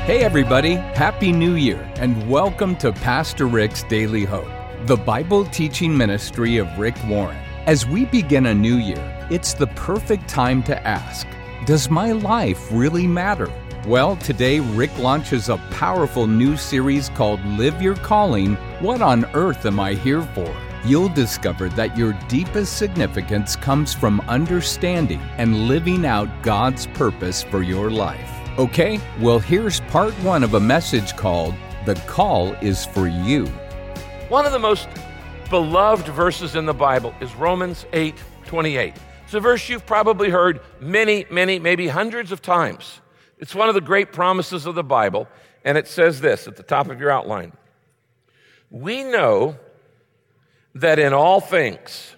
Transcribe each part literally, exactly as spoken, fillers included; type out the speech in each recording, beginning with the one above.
Hey everybody, Happy New Year, and welcome to Pastor Rick's Daily Hope, the Bible teaching ministry of Rick Warren. As we begin a new year, it's the perfect time to ask, does my life really matter? Well, today Rick launches a powerful new series called Live Your Calling, What on Earth Am I Here For? You'll discover that your deepest significance comes from understanding and living out God's purpose for your life. Okay, well here's part one of a message called, The Call is for You. One of the most beloved verses in the Bible is Romans eight twenty-eight. It's a verse you've probably heard many, many, maybe hundreds of times. It's one of the great promises of the Bible, and it says this at the top of your outline. We know that in all things,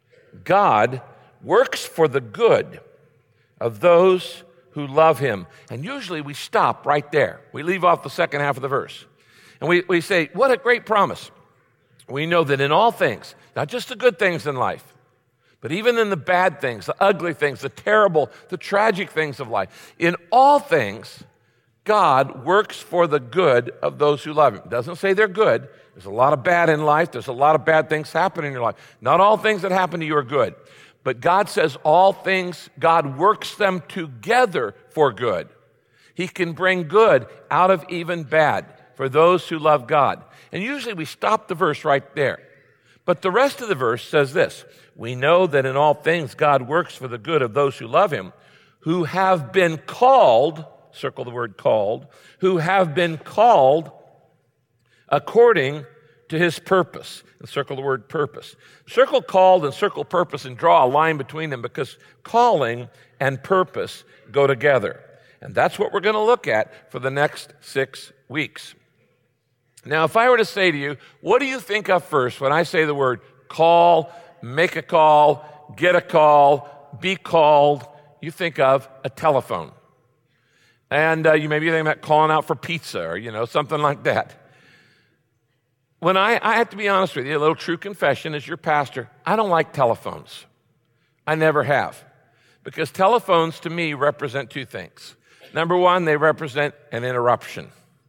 God works for the good of those who love him. And usually we stop right there. We leave off the second half of the verse. And we, we say, what a great promise. We know that in all things, not just the good things in life, but even in the bad things, the ugly things, the terrible, the tragic things of life, in all things, God works for the good of those who love him. It doesn't say they're good. There's a lot of bad in life. There's a lot of bad things happen in your life. Not all things that happen to you are good. But God says all things, God works them together for good. He can bring good out of even bad for those who love God. And usually we stop the verse right there. But the rest of the verse says this. We know that in all things God works for the good of those who love him, who have been called, circle the word called, who have been called according to his purpose. And circle the word purpose. Circle called and circle purpose and draw a line between them because calling and purpose go together. And that's what we're going to look at for the next six weeks. Now, if I were to say to you, what do you think of first when I say the word call, make a call, get a call, be called? You think of a telephone. And uh, you may be thinking about calling out for pizza or, you know, something like that. When I, I have to be honest with you, a little true confession as your pastor, I don't like telephones. I never have. Because telephones to me represent two things. Number one, they represent an interruption.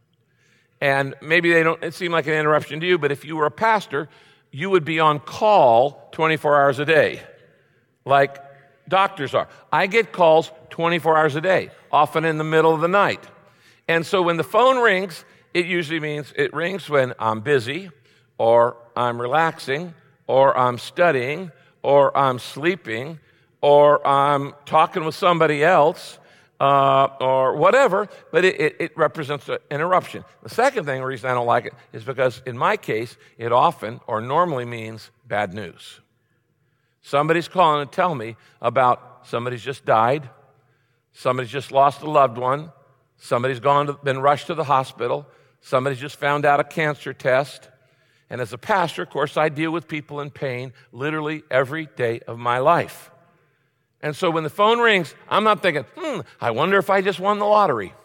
And maybe they don't seem like an interruption to you, but if you were a pastor, you would be on call twenty-four hours a day, like doctors are. I get calls twenty-four hours a day, often in the middle of the night. And so when the phone rings, it usually means it rings when I'm busy, or I'm relaxing, or I'm studying, or I'm sleeping, or I'm talking with somebody else, uh, or whatever, but it, it, it represents an interruption. The second thing, the reason I don't like it, is because in my case, it often or normally means bad news. Somebody's calling to tell me about somebody's just died, somebody's just lost a loved one, somebody's gone to, been rushed to the hospital, somebody's just found out a cancer test. And as a pastor, of course, I deal with people in pain literally every day of my life. And so when the phone rings, I'm not thinking, hmm, I wonder if I just won the lottery.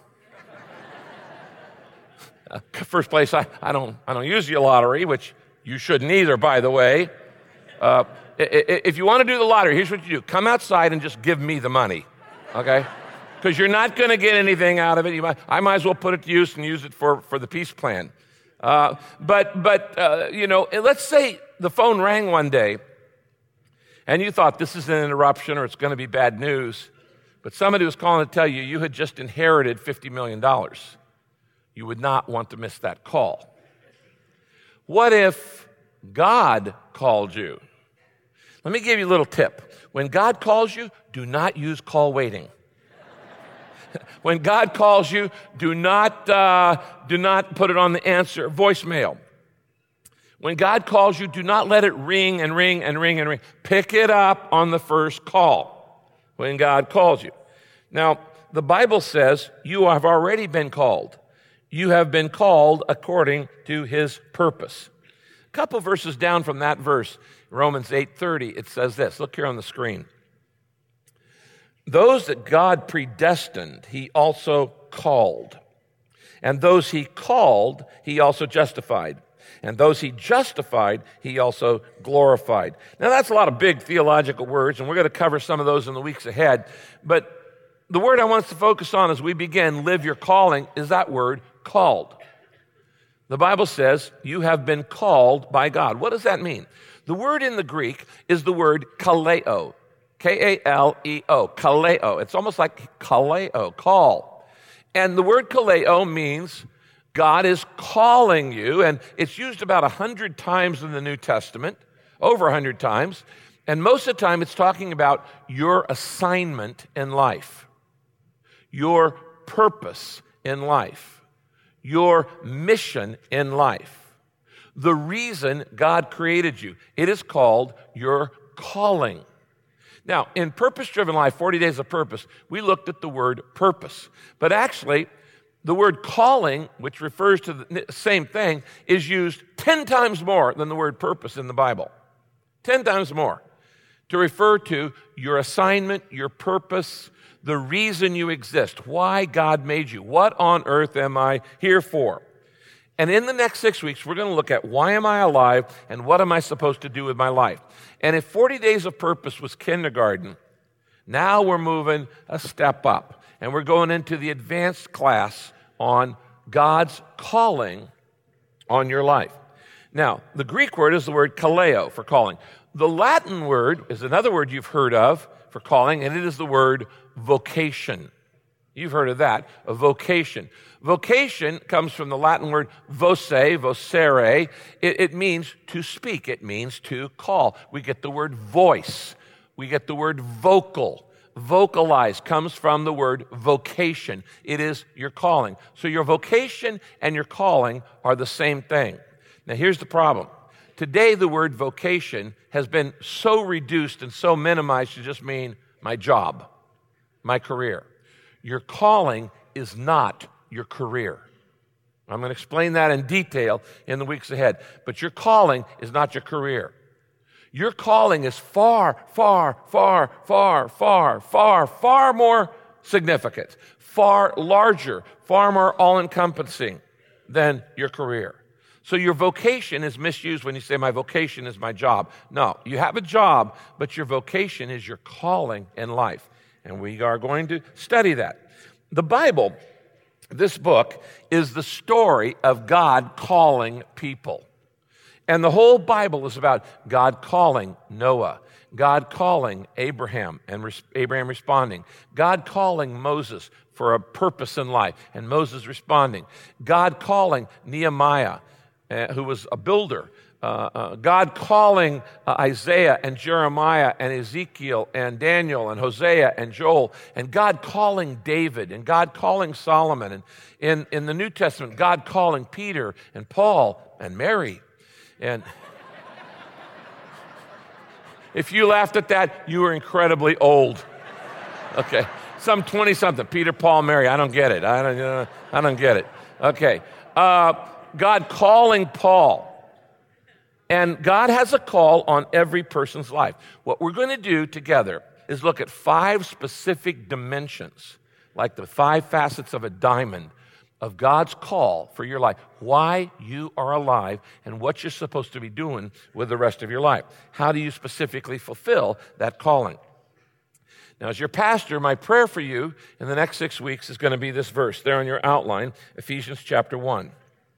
uh, first place, I, I don't I don't use the lottery, which you shouldn't either, by the way. Uh, if you want to do the lottery, here's what you do. Come outside and just give me the money, okay? Because you're not going to get anything out of it. You might, I might as well put it to use and use it for, for the peace plan. Uh, but, but uh, you know, let's say the phone rang one day, and you thought this is an interruption or it's going to be bad news, but somebody was calling to tell you you had just inherited fifty million dollars. You would not want to miss that call. What if God called you? Let me give you a little tip. When God calls you, do not use call waiting. When God calls you, do not uh, do not put it on the answer voicemail. When God calls you, do not let it ring and ring and ring and ring. Pick it up on the first call when God calls you. Now, the Bible says you have already been called. You have been called according to his purpose. A couple verses down from that verse, Romans eight thirty, it says this. Look here on the screen. Those that God predestined, he also called. And those he called, he also justified. And those he justified, he also glorified. Now, that's a lot of big theological words, and we're going to cover some of those in the weeks ahead. But the word I want us to focus on as we begin Live Your Calling is that word, called. The Bible says you have been called by God. What does that mean? The word in the Greek is the word kaleo, K A L E O, kaleo. It's almost like kaleo, call. And the word kaleo means God is calling you, and it's used about a hundred times in the New Testament, over a hundred times, and most of the time it's talking about your assignment in life, your purpose in life, your mission in life, the reason God created you. It is called your calling. Now, in Purpose-Driven Life, forty Days of Purpose, we looked at the word purpose. But actually, the word calling, which refers to the same thing, is used ten times more than the word purpose in the Bible. ten times more. To refer to your assignment, your purpose, the reason you exist, why God made you. What on earth am I here for? And in the next six weeks, we're going to look at why am I alive and what am I supposed to do with my life. And if forty Days of Purpose was kindergarten, now we're moving a step up. And we're going into the advanced class on God's calling on your life. Now, the Greek word is the word kaleo for calling. The Latin word is another word you've heard of for calling, and it is the word vocation. You've heard of that, a vocation. Vocation comes from the Latin word voce, vocere. It, it means to speak. It means to call. We get the word voice. We get the word vocal. Vocalize comes from the word vocation. It is your calling. So your vocation and your calling are the same thing. Now here's the problem. Today the word vocation has been so reduced and so minimized to just mean my job, my career. Your calling is not your career. I'm going to explain that in detail in the weeks ahead. But your calling is not your career. Your calling is far, far, far, far, far, far, far more significant, far larger, far more all-encompassing than your career. So your vocation is misused when you say, my vocation is my job. No, you have a job, but your vocation is your calling in life. And we are going to study that. The Bible, this book, is the story of God calling people. And the whole Bible is about God calling Noah, God calling Abraham, and res- Abraham responding, God calling Moses for a purpose in life, and Moses responding, God calling Nehemiah, uh, who was a builder, uh, uh, God calling uh, Isaiah and Jeremiah and Ezekiel and Daniel and Hosea and Joel, and God calling David, and God calling Solomon, and in, in the New Testament, God calling Peter and Paul and Mary. And if you laughed at that, you were incredibly old. Okay, some twenty-something, Peter, Paul, Mary. I don't get it. I don't. Uh, I don't get it. Okay, uh, God calling Paul, and God has a call on every person's life. What we're going to do together is look at five specific dimensions, like the five facets of a diamond, of God's call for your life, why you are alive, and what you're supposed to be doing with the rest of your life. How do you specifically fulfill that calling? Now, as your pastor, my prayer for you in the next six weeks is going to be this verse there on your outline, Ephesians chapter one.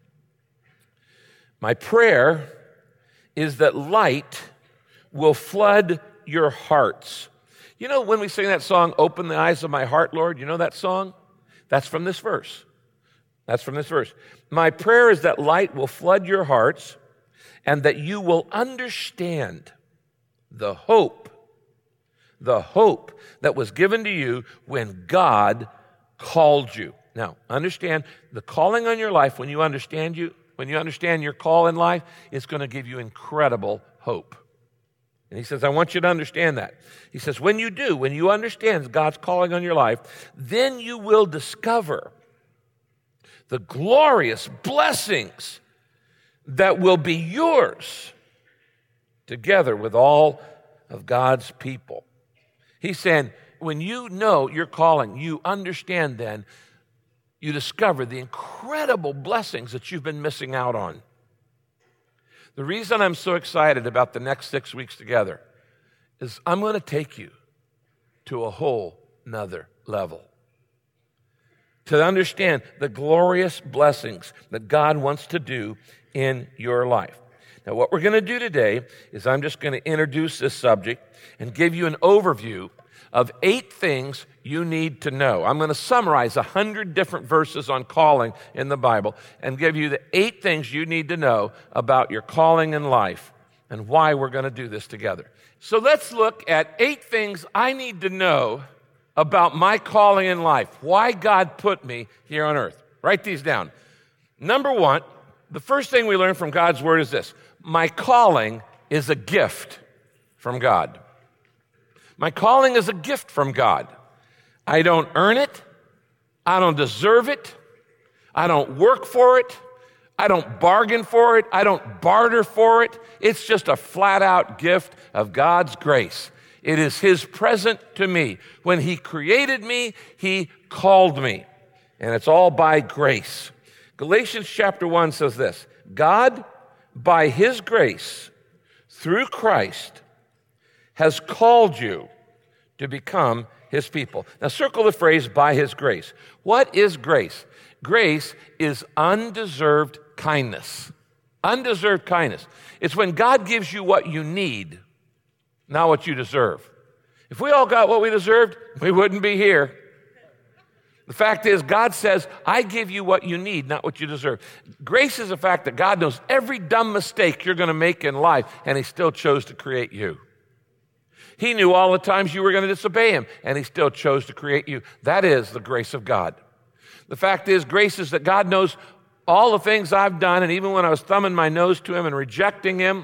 My prayer is that light will flood your hearts. You know, when we sing that song, Open the Eyes of My Heart, Lord, you know that song? That's from this verse. That's from this verse. My prayer is that light will flood your hearts and that you will understand the hope, the hope that was given to you when God called you. Now, understand the calling on your life, when you understand you, when you understand your call in life, it's going to give you incredible hope. And he says, I want you to understand that. He says, when you do, when you understand God's calling on your life, then you will discover the glorious blessings that will be yours together with all of God's people. He's saying, when you know your calling, you understand then, you discover the incredible blessings that you've been missing out on. The reason I'm so excited about the next six weeks together is I'm going to take you to a whole nother level. To understand the glorious blessings that God wants to do in your life. Now, what we're going to do today is I'm just going to introduce this subject and give you an overview of eight things you need to know. I'm going to summarize a hundred different verses on calling in the Bible and give you the eight things you need to know about your calling in life and why we're going to do this together. So let's look at eight things I need to know about my calling in life, why God put me here on earth. Write these down. Number one, the first thing we learn from God's word is this: my calling is a gift from God. My calling is a gift from God. I don't earn it. I don't deserve it. I don't work for it. I don't bargain for it. I don't barter for it. It's just a flat-out gift of God's grace. It is His present to me. When He created me, He called me. And it's all by grace. Galatians chapter one says this: God, by His grace, through Christ, has called you to become His people. Now circle the phrase, by His grace. What is grace? Grace is undeserved kindness. Undeserved kindness. It's when God gives you what you need, not what you deserve. If we all got what we deserved, we wouldn't be here. The fact is, God says, I give you what you need, not what you deserve. Grace is the fact that God knows every dumb mistake you're going to make in life, and He still chose to create you. He knew all the times you were going to disobey Him, and He still chose to create you. That is the grace of God. The fact is, grace is that God knows all the things I've done, and even when I was thumbing my nose to Him and rejecting Him,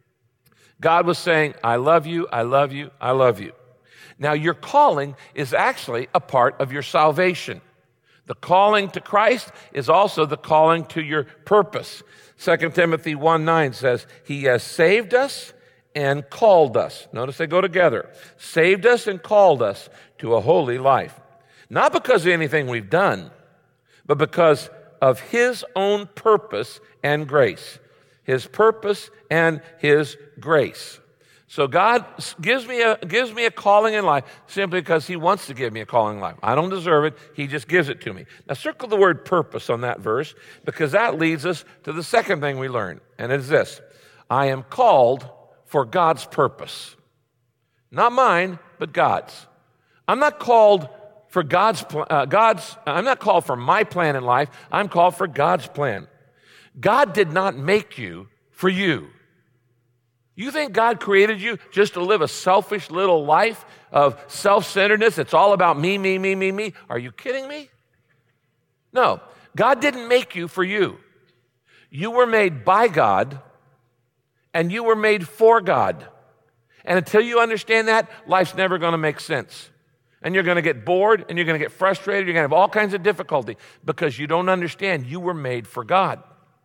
God was saying, I love you, I love you, I love you. Now, your calling is actually a part of your salvation. The calling to Christ is also the calling to your purpose. Second Timothy one nine says, He has saved us and called us. Notice they go together. Saved us and called us to a holy life. Not because of anything we've done, but because of His own purpose and grace. His purpose and His grace. So God gives me a gives me a calling in life simply because He wants to give me a calling in life. I don't deserve it. He just gives it to me. Now circle the word purpose on that verse, because that leads us to the second thing we learn, and it is this: I am called for God's purpose. Not mine, but God's. I'm not called for God's uh, God's I'm not called for my plan in life. I'm called for God's plan. God did not make you for you. You think God created you just to live a selfish little life of self-centeredness? It's all about me, me, me, me, me. Are you kidding me? No, God didn't make you for you. You were made by God, and you were made for God. And until you understand that, life's never going to make sense. And you're going to get bored, and you're going to get frustrated. You're going to have all kinds of difficulty because you don't understand you were made for God.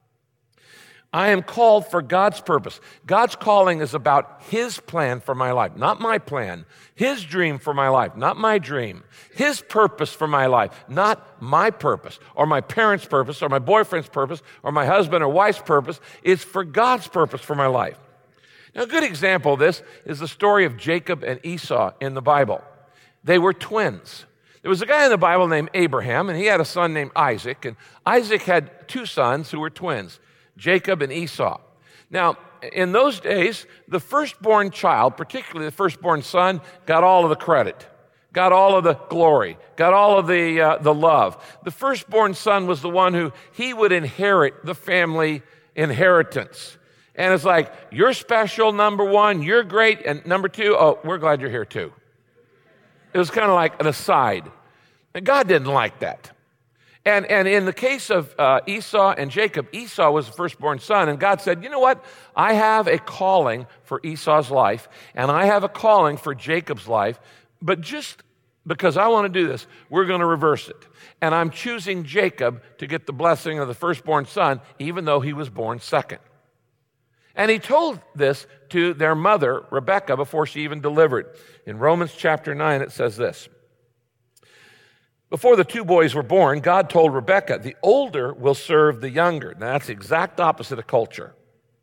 I am called for God's purpose. God's calling is about His plan for my life, not my plan. His dream for my life, not my dream. His purpose for my life, not my purpose, or my parents' purpose, or my boyfriend's purpose, or my husband or wife's purpose. It's for God's purpose for my life. Now, a good example of this is the story of Jacob and Esau in the Bible. They were twins. There was a guy in the Bible named Abraham, and he had a son named Isaac, and Isaac had two sons who were twins, Jacob and Esau. Now, in those days, the firstborn child, particularly the firstborn son, got all of the credit, got all of the glory, got all of the uh, the love. The firstborn son was the one who he would inherit the family inheritance. And it's like, you're special, number one, you're great, and number two, oh, we're glad you're here too. It was kind of like an aside. And God didn't like that. And, and in the case of uh, Esau and Jacob, Esau was the firstborn son, and God said, you know what? I have a calling for Esau's life, and I have a calling for Jacob's life, but just because I want to do this, we're going to reverse it. And I'm choosing Jacob to get the blessing of the firstborn son, even though he was born second. And he told this to their mother, Rebekah, before she even delivered. In Romans chapter nine, it says this: before the two boys were born, God told Rebekah, the older will serve the younger. Now, that's the exact opposite of culture.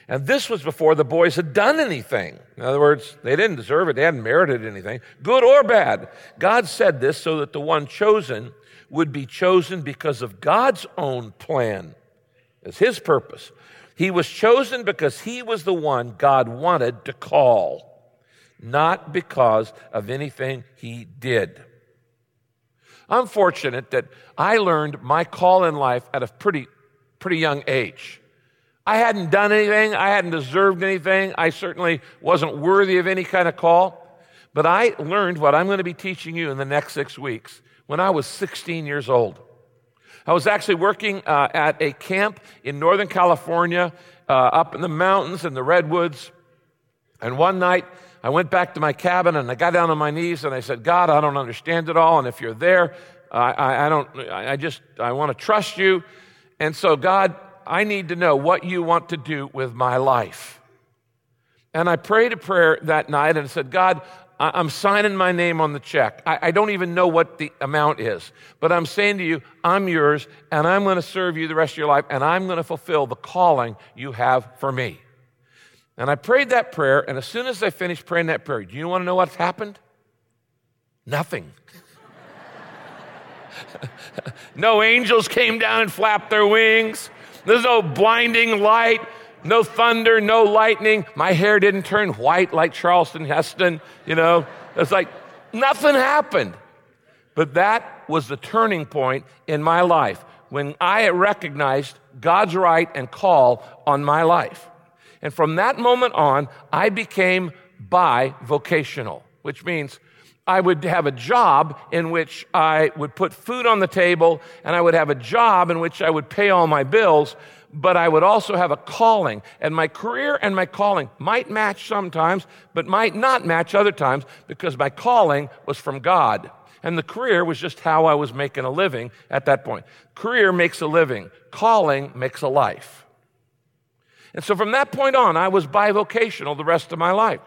And this was before the boys had done anything. In other words, they didn't deserve it. They hadn't merited anything, good or bad. God said this so that the one chosen would be chosen because of God's own plan. It's his purpose. He was chosen because he was the one God wanted to call, not because of anything he did. I'm fortunate that I learned my call in life at a pretty, pretty young age. I hadn't done anything. I hadn't deserved anything. I certainly wasn't worthy of any kind of call. But I learned what I'm going to be teaching you in the next six weeks when I was sixteen years old. I was actually working uh, at a camp in Northern California, uh, up in the mountains in the redwoods. And one night, I went back to my cabin and I got down on my knees and I said, God, I don't understand it all. And if you're there, I, I, I don't, I just, I want to trust you. And so, God, I need to know what you want to do with my life. And I prayed a prayer that night and said, God, I'm signing my name on the check. I, I don't even know what the amount is, but I'm saying to you, I'm yours, and I'm going to serve you the rest of your life, and I'm going to fulfill the calling you have for me. And I prayed that prayer, and as soon as I finished praying that prayer, do you want to know what's happened? Nothing. No angels came down and flapped their wings. There's no blinding light, no thunder, no lightning. My hair didn't turn white like Charleston Heston, you know. It's like nothing happened. But that was the turning point in my life when I recognized God's right and call on my life. And from that moment on, I became bivocational, which means I would have a job in which I would put food on the table, and I would have a job in which I would pay all my bills, but I would also have a calling. And my career and my calling might match sometimes, but might not match other times, because my calling was from God. And the career was just how I was making a living at that point. Career makes a living. Calling makes a life. And so from that point on, I was bivocational the rest of my life.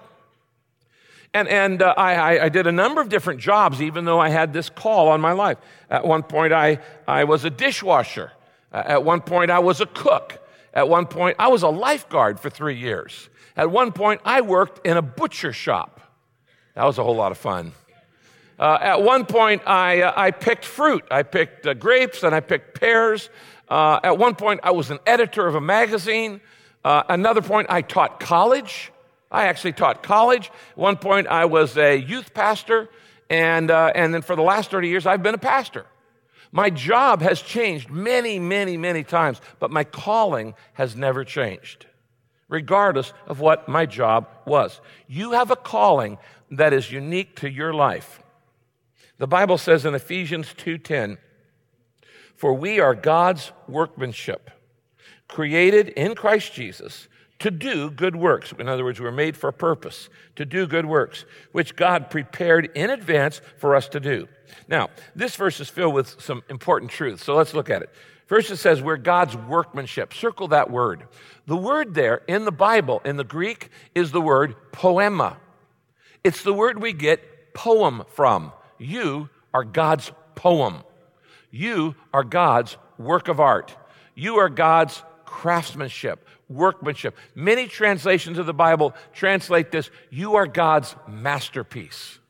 And, and uh, I, I did a number of different jobs, even though I had this call on my life. At one point, I, I was a dishwasher. Uh, at one point, I was a cook. At one point, I was a lifeguard for three years. At one point, I worked in a butcher shop. That was a whole lot of fun. Uh, at one point, I, uh, I picked fruit. I picked uh, grapes and I picked pears. Uh, at one point, I was an editor of a magazine. Uh, another point, I taught college. I actually taught college. At one point, I was a youth pastor, and uh, and then for the last thirty years, I've been a pastor. My job has changed many, many, many times, but my calling has never changed, regardless of what my job was. You have a calling that is unique to your life. The Bible says in Ephesians two ten, "For we are God's workmanship, created in Christ Jesus, to do good works." In other words, we're made for a purpose, to do good works, which God prepared in advance for us to do. Now, this verse is filled with some important truths, so let's look at it. First, it says we're God's workmanship. Circle that word. The word there in the Bible, in the Greek, is the word poema. It's the word we get poem from. You are God's poem. You are God's work of art. You are God's craftsmanship, workmanship. Many translations of the Bible translate this, you are God's masterpiece.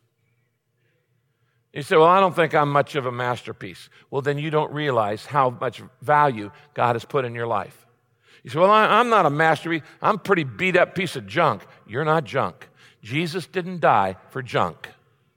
You say, well, I don't think I'm much of a masterpiece. Well, then you don't realize how much value God has put in your life. You say, well, I'm not a masterpiece. I'm a pretty beat up piece of junk. You're not junk. Jesus didn't die for junk.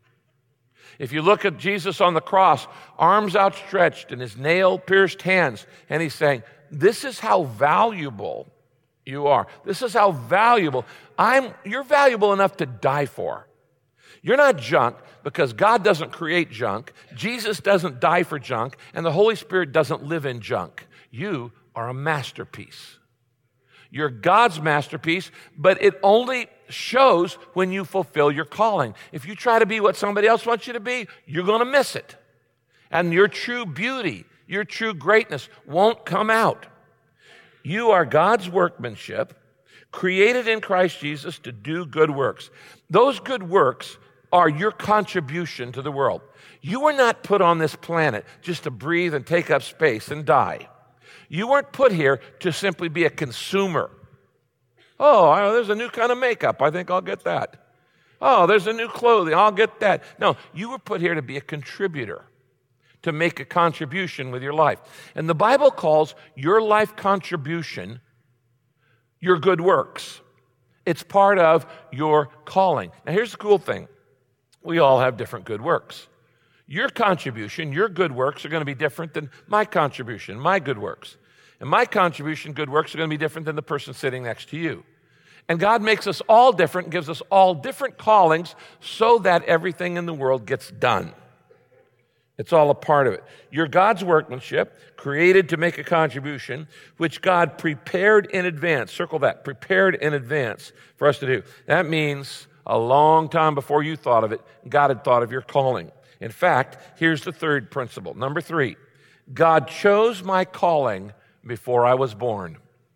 If you look at Jesus on the cross, arms outstretched and his nail-pierced hands, and he's saying, this is how valuable you are. This is how valuable. I'm. You're valuable enough to die for. You're not junk because God doesn't create junk. Jesus doesn't die for junk, and the Holy Spirit doesn't live in junk. You are a masterpiece. You're God's masterpiece, but it only shows when you fulfill your calling. If you try to be what somebody else wants you to be, you're going to miss it. And your true beauty, your true greatness won't come out. You are God's workmanship, created in Christ Jesus to do good works. Those good works are your contribution to the world. You were not put on this planet just to breathe and take up space and die. You weren't put here to simply be a consumer. Oh, I know, there's a new kind of makeup. I think I'll get that. Oh, there's a new clothing. I'll get that. No, you were put here to be a contributor, to make a contribution with your life. And the Bible calls your life contribution your good works. It's part of your calling. Now, here's the cool thing. We all have different good works. Your contribution, your good works are going to be different than my contribution, my good works. And my contribution, good works, are going to be different than the person sitting next to you. And God makes us all different, gives us all different callings so that everything in the world gets done. It's all a part of it. You're God's workmanship, created to make a contribution, which God prepared in advance. Circle that, prepared in advance for us to do. That means a long time before you thought of it, God had thought of your calling. In fact, here's the third principle. Number three, God chose my calling before I was born.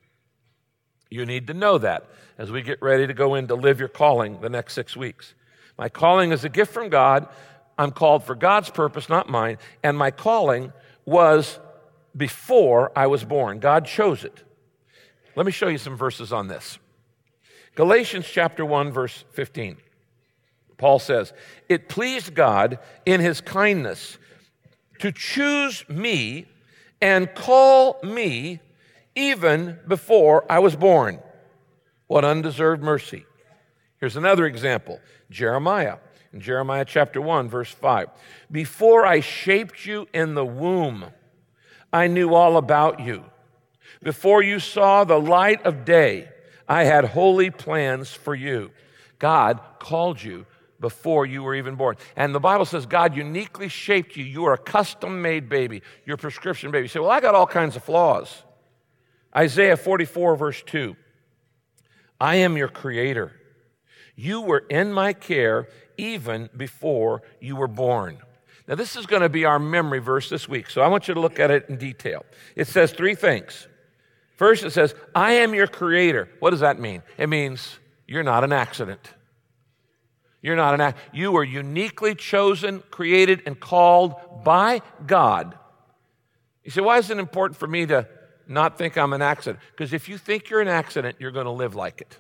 You need to know that as we get ready to go in to live your calling the next six weeks. My calling is a gift from God. I'm called for God's purpose, not mine. And my calling was before I was born. God chose it. Let me show you some verses on this. Galatians chapter one, verse fifteen. Paul says, "It pleased God in his kindness to choose me and call me even before I was born." What undeserved mercy. Here's another example. Jeremiah. In Jeremiah chapter one, verse five. "Before I shaped you in the womb, I knew all about you. Before you saw the light of day, I had holy plans for you." God called you before you were even born. And the Bible says God uniquely shaped you. You are a custom-made baby. You're a prescription baby. You say, well, I got all kinds of flaws. Isaiah forty-four, verse two. "I am your creator. You were in my care even before you were born." Now, this is going to be our memory verse this week, so I want you to look at it in detail. It says three things. First, it says, "I am your creator." What does that mean? It means you're not an accident. You're not an accident. You were uniquely chosen, created, and called by God. You say, why is it important for me to not think I'm an accident? Because if you think you're an accident, you're going to live like it.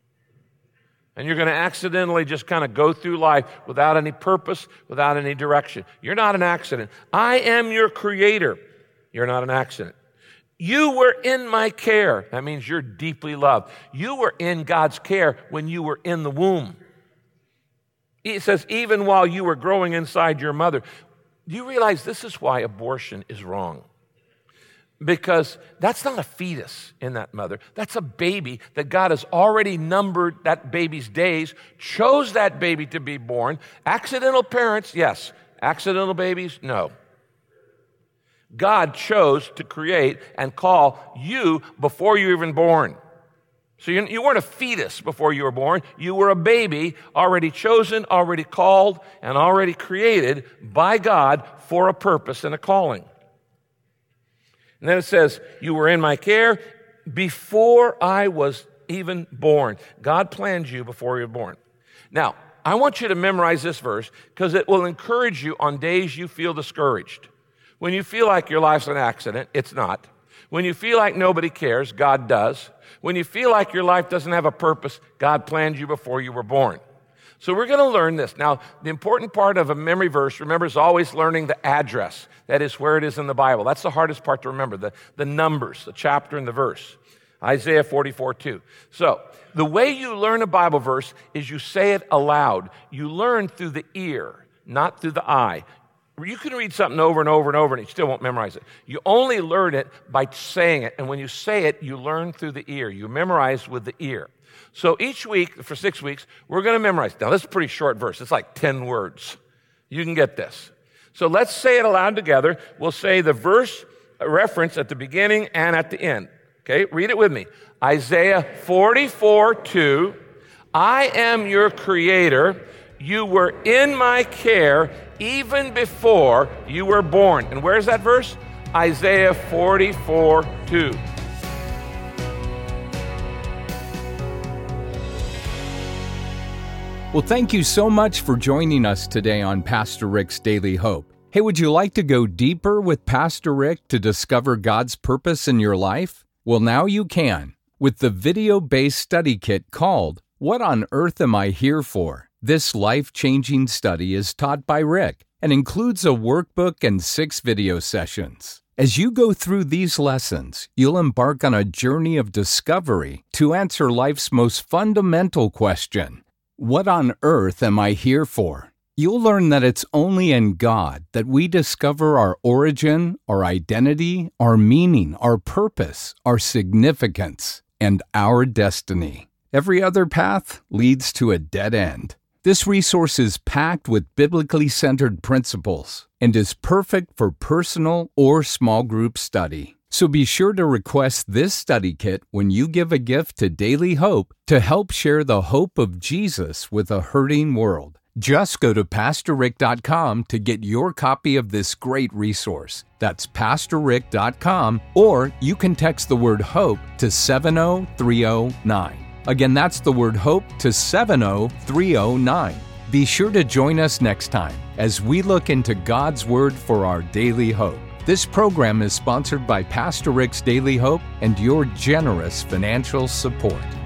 And you're going to accidentally just kind of go through life without any purpose, without any direction. You're not an accident. I am your creator. You're not an accident. You were in my care. That means you're deeply loved. You were in God's care when you were in the womb. It says, even while you were growing inside your mother. Do you realize this is why abortion is wrong? Because that's not a fetus in that mother. That's a baby that God has already numbered that baby's days, chose that baby to be born. Accidental parents, yes. Accidental babies, no. God chose to create and call you before you were even born. So you, you weren't a fetus before you were born. You were a baby already chosen, already called, and already created by God for a purpose and a calling. And then it says, you were in my care before I was even born. God planned you before you were born. Now, I want you to memorize this verse because it will encourage you on days you feel discouraged. When you feel like your life's an accident, it's not. When you feel like nobody cares, God does. When you feel like your life doesn't have a purpose, God planned you before you were born. So we're going to learn this. Now, the important part of a memory verse, remember, is always learning the address. That is where it is in the Bible. That's the hardest part to remember, the, the numbers, the chapter and the verse. Isaiah forty-four, two. So the way you learn a Bible verse is you say it aloud. You learn through the ear, not through the eye. You can read something over and over and over and you still won't memorize it. You only learn it by saying it. And when you say it, you learn through the ear. You memorize with the ear. So each week, for six weeks, we're going to memorize. Now, this is a pretty short verse. It's like ten words. You can get this. So let's say it aloud together. We'll say the verse reference at the beginning and at the end. Okay, read it with me. Isaiah forty-four, two. I am your creator. You were in my care even before you were born. And where's that verse? Isaiah forty-four, two. Well, thank you so much for joining us today on Pastor Rick's Daily Hope. Hey, would you like to go deeper with Pastor Rick to discover God's purpose in your life? Well, now you can. with the video-based study kit called What on Earth Am I Here For? This life-changing study is taught by Rick and includes a workbook and six video sessions. As you go through these lessons, you'll embark on a journey of discovery to answer life's most fundamental question: what on earth am I here for? You'll learn that it's only in God that we discover our origin, our identity, our meaning, our purpose, our significance, and our destiny. Every other path leads to a dead end. This resource is packed with biblically centered principles and is perfect for personal or small group study. So be sure to request this study kit when you give a gift to Daily Hope to help share the hope of Jesus with a hurting world. Just go to pastor rick dot com to get your copy of this great resource. That's pastor rick dot com, or you can text the word HOPE to seven oh three oh nine. Again, that's the word HOPE to seven oh three oh nine. Be sure to join us next time as we look into God's Word for our daily hope. This program is sponsored by Pastor Rick's Daily Hope and your generous financial support.